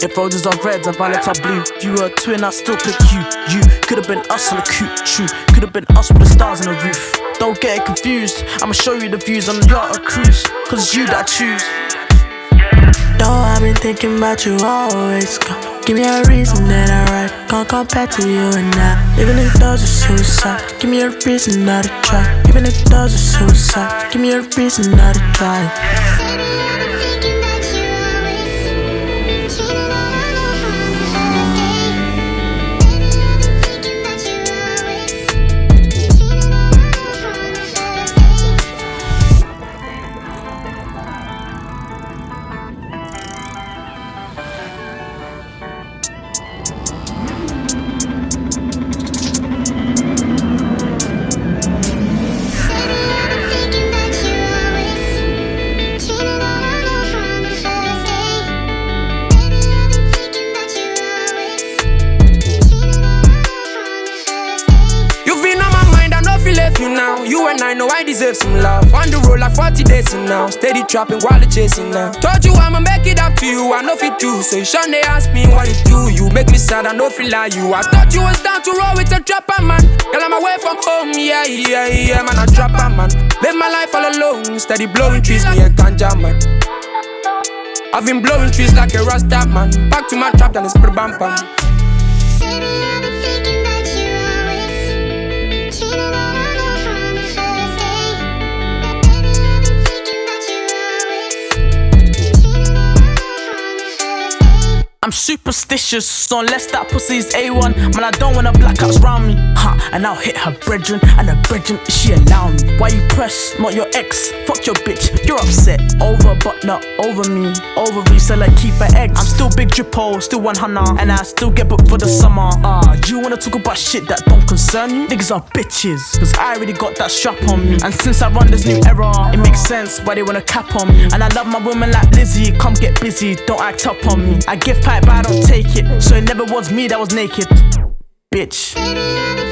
If roses are red and violets are blue, if you were a twin, I'd still pick you. You could've been us on the coupe, true. Could've been us with the stars on the roof. Don't get it confused, I'ma show you the views on the yacht or cruise, cause it's you that I choose. Though I've been thinking about you always. Give me a reason that I ride. Can't compare to you and I. Even if those are suicide, give me a reason not to try. Even if those are suicide, give me a reason not to try. You now, you and I know I deserve some love. On the road like 40 days in now, steady trapping while it's chasing now. Told you I'ma make it up to you, I know fit too. So you shouldn't they ask me what it do. You make me sad, I know feel like you. I thought you was down to roll with a trapper man. Girl, I'm away from home, yeah, man, a trapper man. Live my life all alone, steady blowing trees, me a ganja man. I've been blowing trees like a Rasta man. Back to my trap, then it's pretty bam bam. I'm superstitious, so unless that pussy's A1, man, I don't want her black outs round me. And I'll hit her brethren, and her brethren, she allow me. Why you press, not your ex? Fuck your bitch, you're upset. Over, but not over me. Ovary, so like keep her eggs. I'm still big drippo, still 100, and I still get booked for the summer. You wanna talk about shit that don't concern you? Niggas are bitches, cause I already got that strap on me. And since I run this new era, it makes sense why they wanna cap on me. And I love my women like Lizzie, come get busy, don't act up on me. I give pipe, but I don't take it, so it never was me that was naked. Bitch.